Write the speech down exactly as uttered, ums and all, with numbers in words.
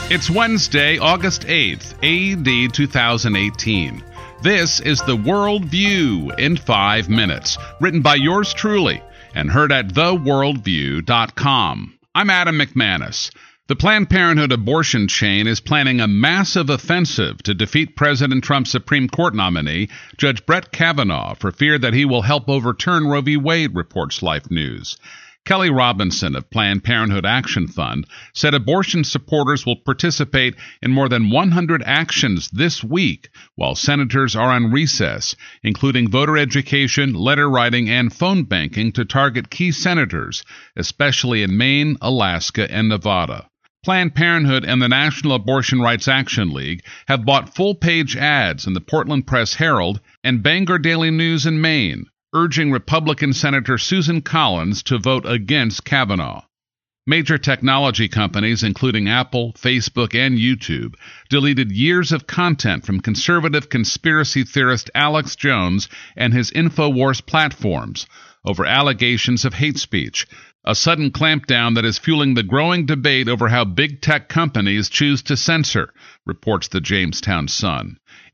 It's Wednesday, August eighth, A D two thousand eighteen. This is the World View in five minutes, written by yours truly and heard at the world view dot com. I'm Adam McManus. The Planned Parenthood abortion chain is planning a massive offensive to defeat President Trump's Supreme Court nominee, Judge Brett Kavanaugh, for fear that he will help overturn Roe v. Wade, reports Life News. Kelly Robinson of Planned Parenthood Action Fund said abortion supporters will participate in more than one hundred actions this week while senators are on recess, including voter education, letter writing, and phone banking to target key senators, especially in Maine, Alaska, and Nevada. Planned Parenthood and the National Abortion Rights Action League have bought full-page ads in the Portland Press-Herald and Bangor Daily News in Maine, urging Republican Senator Susan Collins to vote against Kavanaugh. Major technology companies, including Apple, Facebook, and YouTube, deleted years of content from conservative conspiracy theorist Alex Jones and his InfoWars platforms over allegations of hate speech, a sudden clampdown that is fueling the growing debate over how big tech companies choose to censor, reports the Jamestown Sun.